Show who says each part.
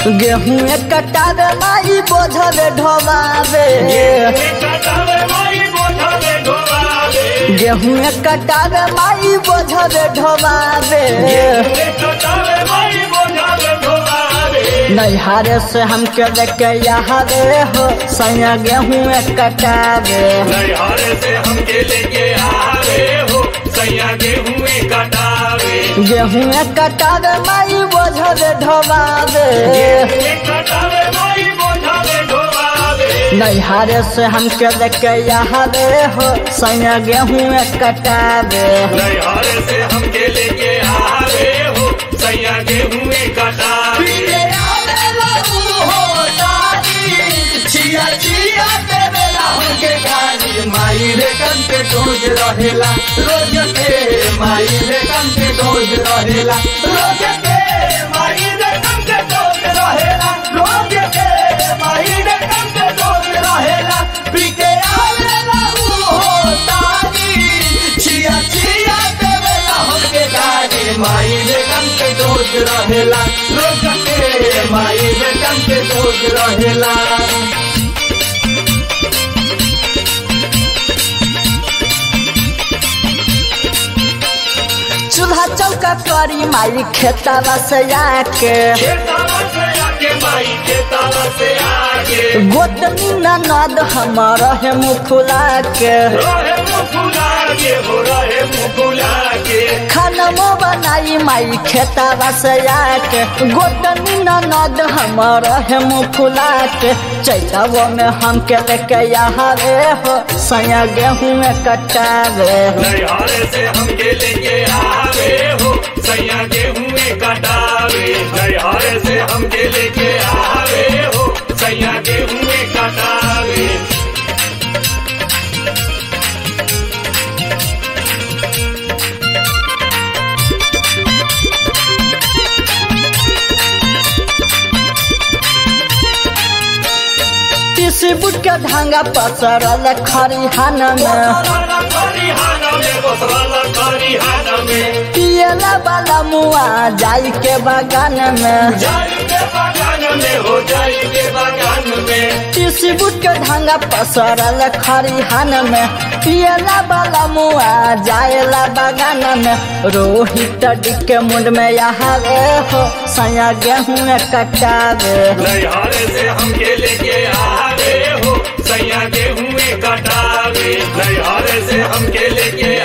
Speaker 1: गेहूं कटावे माई बोझवे ढोवावे गेहूं कटावे माई बोझवे ढोवावे नैहारे से हमके लेके आवे हो सैया गेहूं कटावे
Speaker 2: नैहारे से हमके लेके आवे हो सैया गेहूं कटावे
Speaker 1: गेहूं कटावे माई बोझवे ढोवावे नैहारे से हमके लेके आवे हो सैया गेहूं कटावे
Speaker 2: नैहारे से हमके लेके आवे हो सैया गेहूं कटावे
Speaker 3: माई रे कंटे डोज रहेला रोज के माई रे कंटे डोज रहेला रोज के माई रे कंटे डोज रहेला रोज के माई रे कंटे डोज रहेला पीके आवेला हो तारी छिया छिया देवेला हमके गाड़ी माई रे कंटे डोज रहेला रोज के माई रे कंटे डोज रहेला
Speaker 1: चूल्हा चौका करी माई खेतावा से आके गोतनी ननद हमार है मुखुला के खाना बनाई माई खेतावा से आके गोतनी ननद हमार है मुखुला के चैतावो में हमके लेके आवे हो सैया गेहूं कटावे
Speaker 2: नैहारे से हमके लेके आवे हो सैया गेहूं कटावे नैहारे से हमके लेके आवे हो सैया गेहूं कटावे
Speaker 1: तीसी बुट के धांगा पसरल खरिहान में पियला वाला मुआ जाई के बगान में तीसी बुट के धांगा पसरल खरिहान में पियला वाला मुआ जायला बगान में रोहित के मुंड में आवे हो सैया गेहूं कटावे
Speaker 2: नैहारे से हमके लेके आवे हो सैया गेहूं कटावे नैहारे से हमके लेके